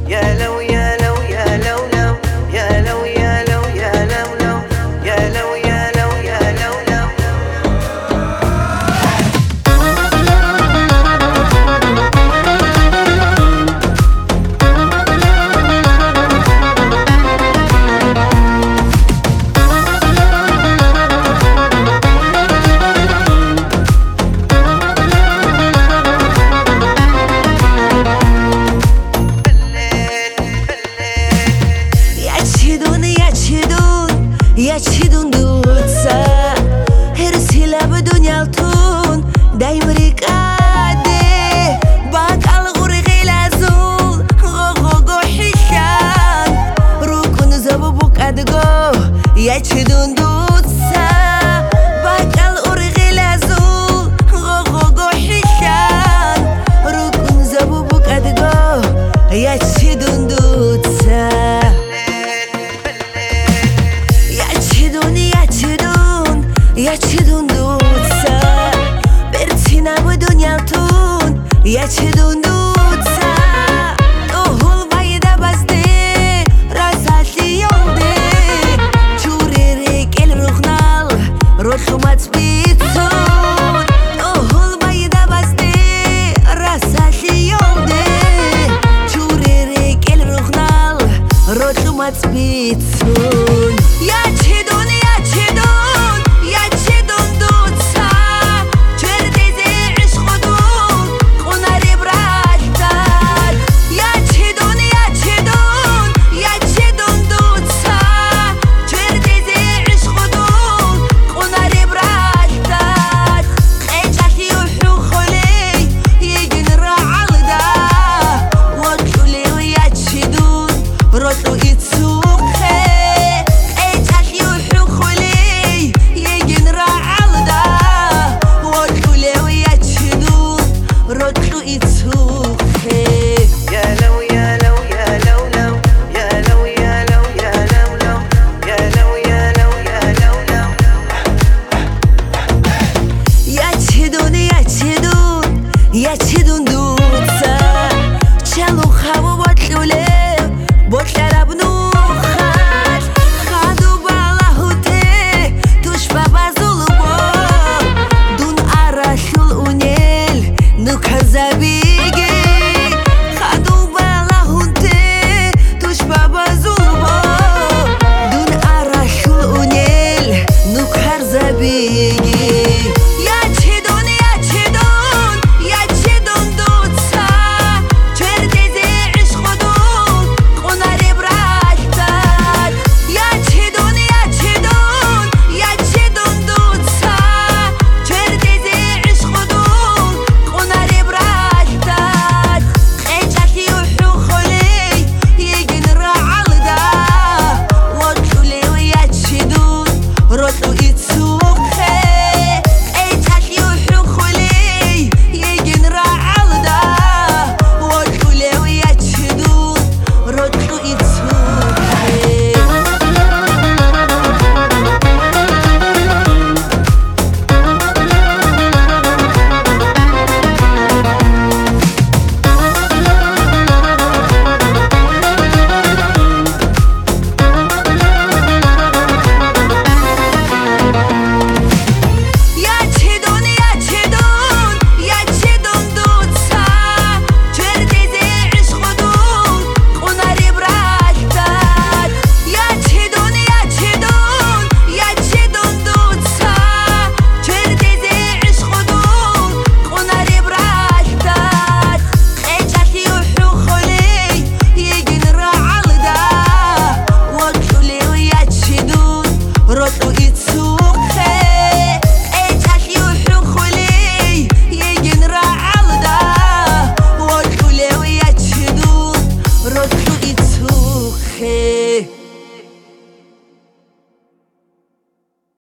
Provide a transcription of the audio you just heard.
يا لو يا لو يا لو لو يا لو يا لو يا لو لو يا لو يا لو يا لو لو يشهدون دوتسا هرسيلا بدون يالتون دايم ريكادي باقال غوري لازول غوغو حيشان روكون زبوبوك أدغو يشهدون دوتسا باقال غوري لازول غوغو حيشان روكون زبوبوك أدغو يشهدون دوتسا يشهدون دوتسا برتينا بدون يالتون يشهدون دوتسا اوهول بايدا بازدي راساتي يولدي جوري ريك الروخنال روشو ماتبيتون اوهول بايدا بازدي راساتي يولدي جوري ريك الروخنال روشو ماتبيتون